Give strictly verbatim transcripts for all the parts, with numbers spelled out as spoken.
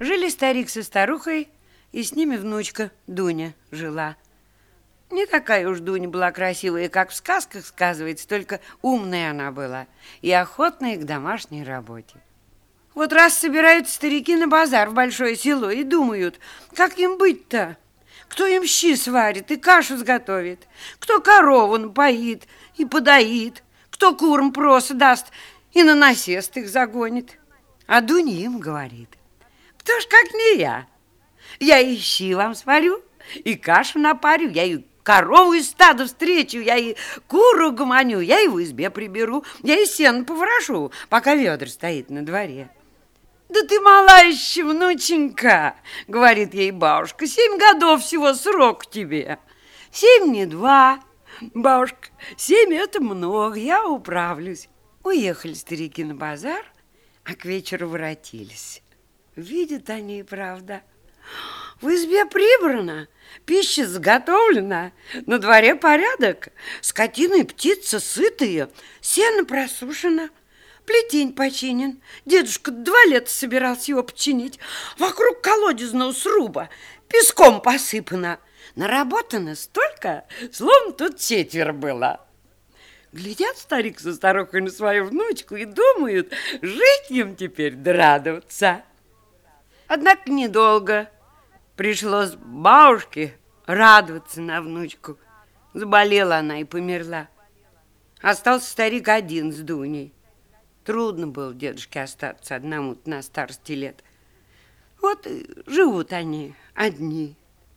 Жили старик со старухой, и с ними внучка Дуня жила. Не такая уж Дуня была красивая, как в сказках сказывается, только умная она была и охотная к домашней работе. Вот раз собираются старики на базар в большое село и думают, как им быть-то? Кто им щи сварит и кашу сготовит, кто корову напоит и подоит, кто курам проса даст и на насест их загонит. А Дуня им говорит: кто ж как не я? Я и щи вам сварю, и кашу напарю, я и корову из стада встречу, я и куру гомоню, я и в избе приберу, я и сено поворошу, пока ведра стоит на дворе. Да ты мала еще, внученька, говорит ей бабушка, семь годов всего срок тебе. Семь не два, бабушка, семь это много, я управлюсь. Уехали старики на базар, а к вечеру воротились. Видят они и правда. В избе прибрано, пища заготовлена, на дворе порядок, скотина и птица сытые, сено просушено, плетень починен. Дедушка два лета собирался его починить. Вокруг колодезного сруба песком посыпано. Наработано столько, словно тут четверо было. Глядят старик со старухой на свою внучку и думают, жить им теперь да радоваться. Однако недолго. Пришлось бабушке радоваться на внучку. Заболела она и померла. Остался старик один с Дуней. Трудно было дедушке остаться одному на старости лет. Вот и живут они одни.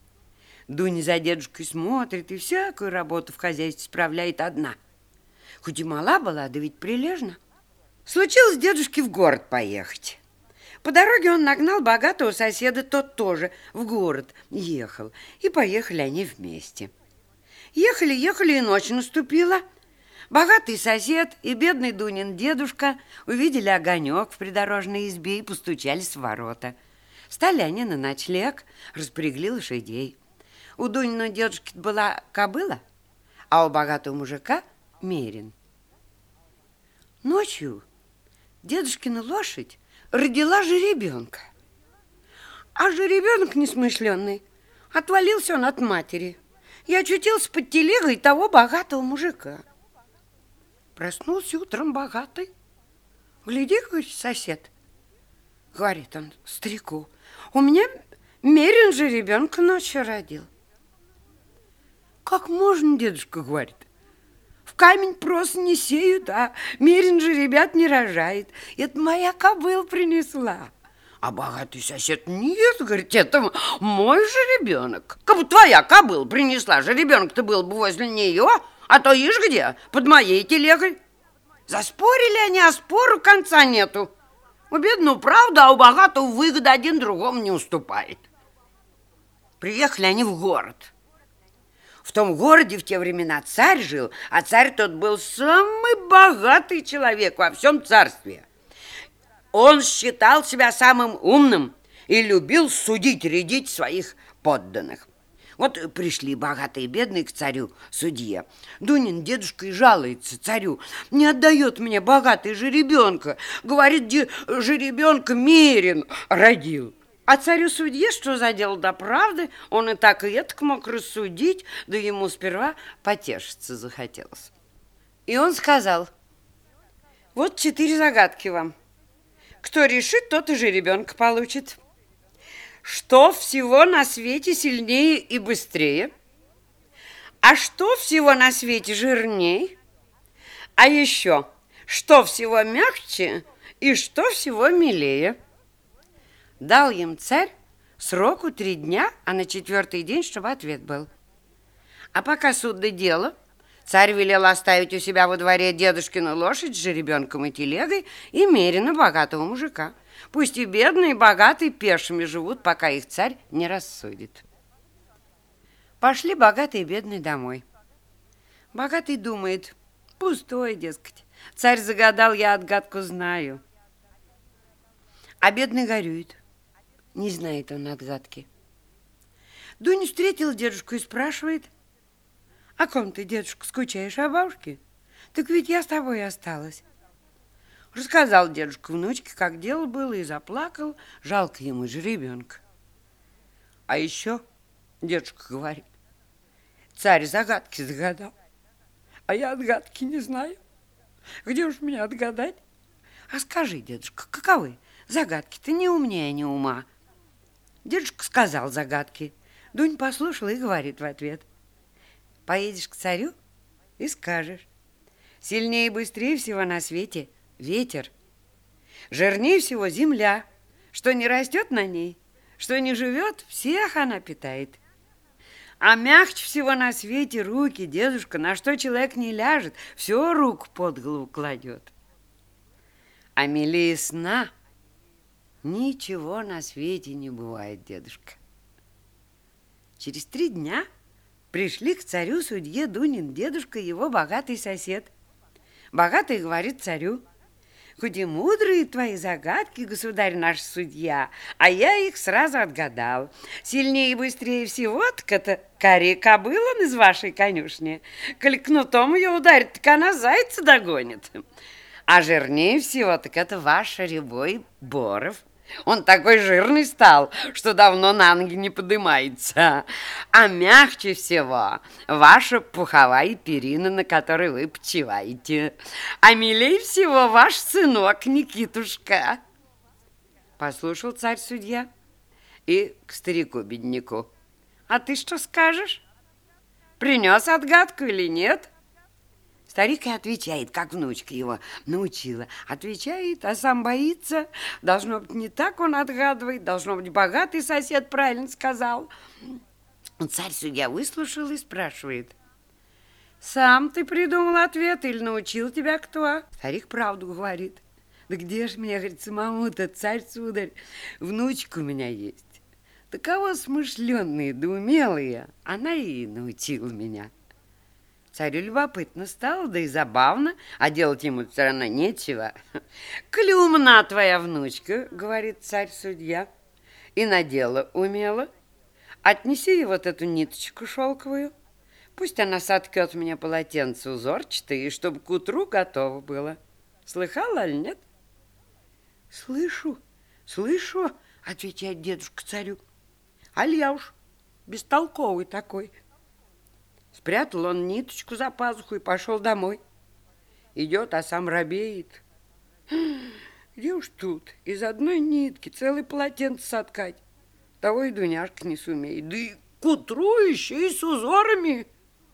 Дуня за дедушкой смотрит и всякую работу в хозяйстве справляет одна. Хоть и мала была, да ведь прилежна. Случилось дедушке в город поехать. По дороге он нагнал богатого соседа, тот тоже в город ехал. И поехали они вместе. Ехали, ехали, и ночь наступила. Богатый сосед и бедный Дунин дедушка увидели огонек в придорожной избе и постучались в ворота. Стали они на ночлег, распрягли лошадей. У Дуниного дедушки была кобыла, а у богатого мужика мерин. Ночью дедушкина лошадь родила жеребенка. А жеребенок несмышленный, отвалился он от матери и очутился под телегой того богатого мужика. Проснулся утром богатый. Гляди, говорит, сосед, говорит он старику, у меня мерин жеребенка ночью родил. Как можно, дедушка, говорит, в камень просто не сеют, а мерин же ребят не рожает. Это моя кобыла принесла. А богатый сосед: нет, говорит, это мой жеребенок. Как бы твоя кобыла принесла, жеребенок-то был бы возле нее, а то ишь где, под моей телегой. Заспорили они, а спору конца нету. У бедного правда, а у богатого выгода один другому не уступает. Приехали они в город. В том городе в те времена царь жил, а царь тот был самый богатый человек во всем царстве. Он считал себя самым умным и любил судить, рядить своих подданных. Вот пришли богатые и бедные к царю, судье. Дунин дедушка и жалуется царю: не отдает мне богатый жеребенка. Говорит, где жеребенка мерин родил. А царю-судье что за дело до правды? Он и так и этак мог рассудить, да ему сперва потешиться захотелось. И он сказал: вот четыре загадки вам. Кто решит, тот и жеребенка получит. Что всего на свете сильнее и быстрее? А что всего на свете жирнее? А еще, что всего мягче и что всего милее? Дал им царь сроку три дня, а на четвертый день, чтобы ответ был. А пока суд до дела, царь велел оставить у себя во дворе дедушкину лошадь с жеребенком и телегой и мерина богатого мужика. Пусть и бедные, и богатые пешими живут, пока их царь не рассудит. Пошли богатые и бедные домой. Богатый думает: пустое, дескать. Царь загадал, я отгадку знаю. А бедный горюет. Не знает он отгадки. Дуня встретила дедушку и спрашивает: о ком ты, дедушка, скучаешь? О бабушке? Так ведь я с тобой осталась. Рассказал дедушка внучке, как дело было, и заплакал. Жалко ему же ребенка. А еще дедушка говорит: царь загадки загадал, а я отгадки не знаю. Где уж меня отгадать? А скажи, дедушка, каковы загадки? Ты не умнее, не ума. Дедушка сказал загадки. Дунь послушала и говорит в ответ: поедешь к царю и скажешь: сильнее и быстрее всего на свете ветер, жирнее всего земля, что не растет на ней, что не живет, всех она питает. А мягче всего на свете руки, дедушка, на что человек не ляжет, все руку под голову кладет. А милее сна ничего на свете не бывает, дедушка. Через три дня пришли к царю-судье Дунин дедушка и его богатый сосед. Богатый говорит царю: хоть и мудрые твои загадки, государь наш судья, а я их сразу отгадал. Сильнее и быстрее всего, так это кария кобыла из вашей конюшни. Коли кнутом ее ударит, так она зайца догонит. А жирнее всего, так это ваш рябой Боров. Он такой жирный стал, что давно на ноги не подымается. А мягче всего ваша пуховая перина, на которой вы почиваете. А милей всего ваш сынок Никитушка. Послушал царь-судья и к старику-бедняку: а ты что скажешь? Принес отгадку или нет? Старик и отвечает, как внучка его научила. Отвечает, а сам боится. Должно быть, не так он отгадывает. Должно быть, богатый сосед правильно сказал. Царь-судья выслушал и спрашивает: сам ты придумал ответ или научил тебя кто? Старик правду говорит. Да где ж мне, говорит, самому-то, царь-сударь, внучка у меня есть. Таково смышленные да умелые, она и научила меня. Царю любопытно стало, да и забавно, а делать ему все равно нечего. «Коли умна твоя внучка, — говорит царь-судья, — и на дело умела, отнеси ей вот эту ниточку шелковую, пусть она соткет мне полотенце узорчатое, и чтобы к утру готово было. Слыхала или нет?» «Слышу, слышу, — отвечает дедушка царю, — аль я уж бестолковый такой». Спрятал он ниточку за пазуху и пошел домой. Идет, а сам робеет. Где уж тут из одной нитки целый полотенце соткать? Того и Дуняшка не сумеет. Да и к утру еще и с узорами.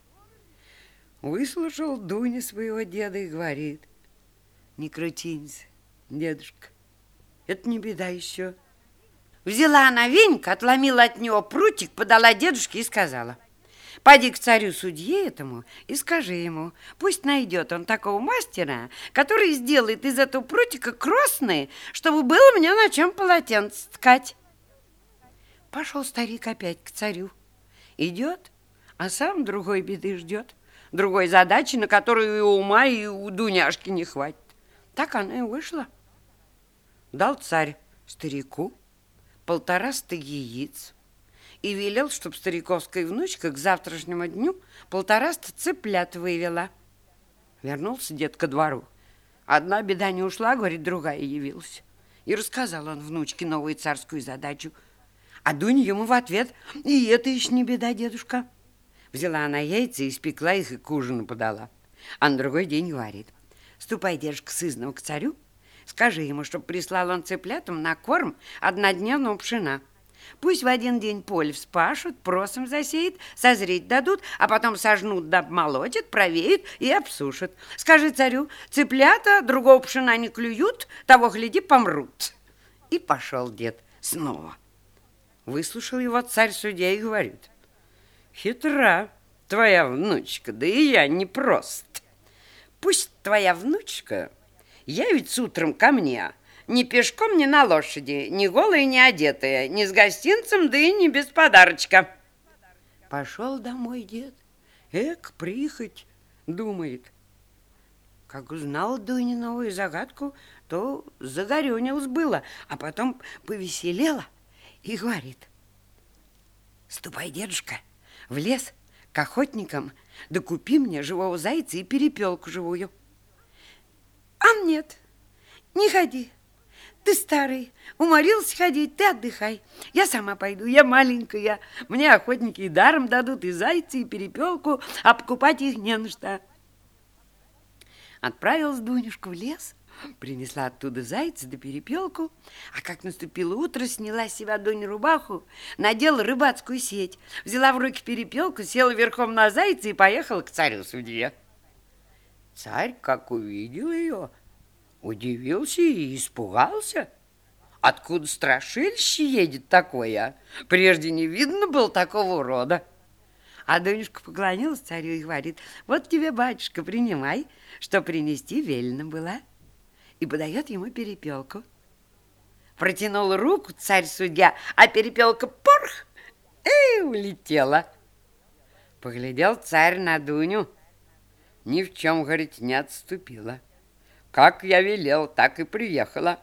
Выслушал Дуня своего деда и говорит: не крутинься, дедушка, это не беда еще. Взяла она веник, отломила от него прутик, подала дедушке и сказала: пойди к царю-судье этому и скажи ему, пусть найдет он такого мастера, который сделает из этого прутика кросные, чтобы было мне на чем полотенце ткать. Пошел старик опять к царю. Идет, а сам другой беды ждет, другой задачи, на которую и у ума, и у Дуняшки не хватит. Так она и вышла. Дал царь старику полтораста яиц и велел, чтоб стариковская внучка к завтрашнему дню полтораста цыплят вывела. Вернулся дед ко двору. Одна беда не ушла, говорит, другая явилась. И рассказал он внучке новую царскую задачу. А Дуня ему в ответ: и это еще не беда, дедушка. Взяла она яйца, испекла их и к ужину подала. А на другой день говорит: ступай, дедушка, сызнова к царю, скажи ему, чтоб прислал он цыплятам на корм однодневного пшена. Пусть в один день поле вспашут, просом засеют, созреть дадут, а потом сожнут да обмолотят, провеют и обсушат. Скажи царю: цыплята другого пшена не клюют, того, гляди, помрут. И пошел дед снова. Выслушал его царь-судья и говорит: хитра твоя внучка, да и я не прост. Пусть твоя внучка явится утром ко мне, ни пешком, ни на лошади, ни голая, ни одетая, ни с гостинцем, да и не без подарочка. Пошел домой дед. Эк, прихоть, думает. Как узнал Дуня новую загадку, то загорюнилась было, а потом повеселела и говорит: ступай, дедушка, в лес к охотникам, да купи мне живого зайца и перепелку живую. А нет, Не ходи. Ты старый, уморился ходить, ты отдыхай. Я сама пойду, я маленькая. Мне охотники и даром дадут и зайца, и перепелку, а покупать их не на что. Отправилась Дунюшка в лес, принесла оттуда зайца да перепелку, а как наступило утро, сняла с себя Дуня рубаху, надела рыбацкую сеть, взяла в руки перепелку, села верхом на зайца и поехала к царю-судье. Царь, как увидел ее, удивился и испугался. Откуда страшилище едет такое? Прежде не видно было такого рода. А Дунюшка поклонилась царю и говорит: вот тебе, батюшка, принимай, что принести велено было. И подает ему перепелку. Протянул руку царь-судья, а перепелка порх и улетела. Поглядел царь на Дуню. Ни в чем, говорит, не отступила. Как я велел, так и приехала.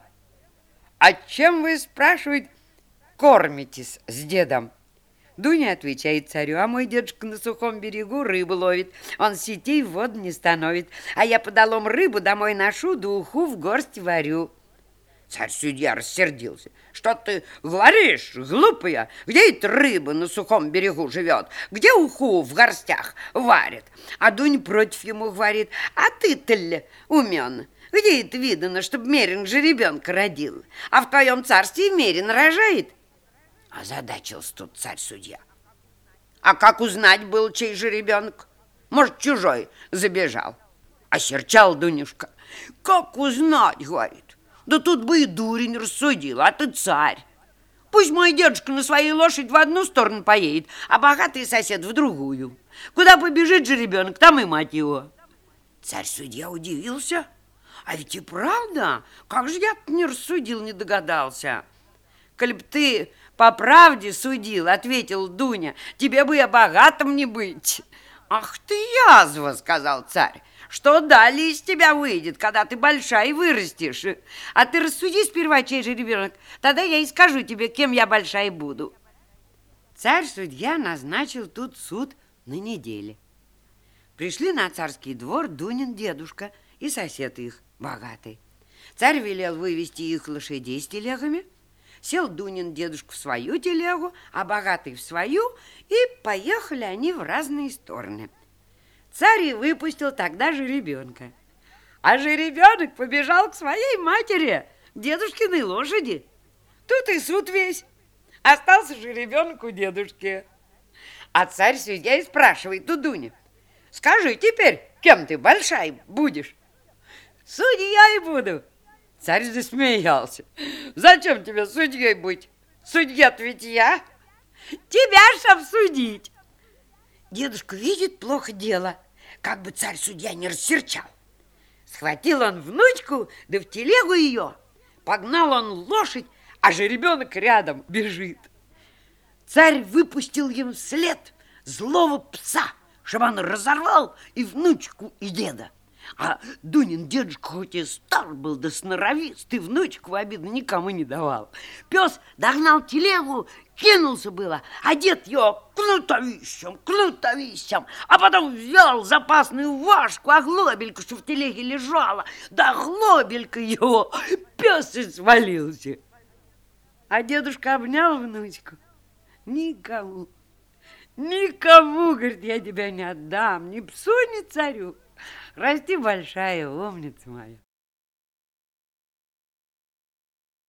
А чем вы, спрашивает, кормитесь с дедом? Дуня отвечает царю: а мой дедушка на сухом берегу рыбу ловит, он сетей в воду не становит, а я подолом рыбу домой ношу, да уху в горсть варю. Царь-судья рассердился: что ты говоришь, глупая? Где эта рыба на сухом берегу живет? Где уху в горстях варят? А Дуня против ему говорит: а ты-то ли умен? Где это видано, чтобы мерин жеребенка родил? А в твоем царстве мерин рожает? Озадачился тут царь-судья. А как узнать был, чей же ребенок? Может, чужой забежал? Осерчал Дунюшка. Как узнать, говорит? Да тут бы и дурень рассудил, а ты царь. Пусть мой дедушка на своей лошади в одну сторону поедет, а богатый сосед в другую. Куда побежит же ребенок, там и мать его. Царь-судья удивился. А ведь и правда, как же я-то не рассудил, не догадался. Коль б ты по правде судил, ответил Дуня, тебе бы и богатым не быть. Ах ты язва, сказал царь, что далее из тебя выйдет, когда ты большая и вырастешь. А ты рассуди сперва, чей же ребенок, тогда я и скажу тебе, кем я большая буду. Царь-судья назначил тут суд на неделе. Пришли на царский двор Дунин дедушка и сосед их, богатый. Царь велел вывести их лошадей с телегами. Сел Дунин дедушка в свою телегу, а богатый в свою, и поехали они в разные стороны. Царь и выпустил тогда жеребенка. А жеребенок побежал к своей матери, дедушкиной лошади. Тут и суд весь. Остался жеребенок у дедушки. А царь-судья и спрашивает у Дуни: скажи теперь, кем ты большая будешь? Судьей буду. Царь засмеялся. Зачем тебе судьей быть? Судья-то ведь я. Тебя ж обсудить. Дедушка видит плохо дело, как бы царь-судья не рассерчал. Схватил он внучку, да в телегу ее. Погнал он лошадь, а жеребенок рядом бежит. Царь выпустил им вслед злого пса, чтобы он разорвал и внучку, и деда. А Дунин дедушка хоть и стар был, да сноровист, и внучку в обиду никому не давал. Пес догнал телегу, кинулся было, а дед его кнутовищем, кнутовищем, а потом взял запасную важку, а глобельку, что в телеге лежала, да глобелька его, пес и свалился. А дедушка обнял внучку: никому, никому, говорит, я тебя не отдам, ни псу, ни царю. Расти большая, умница моя.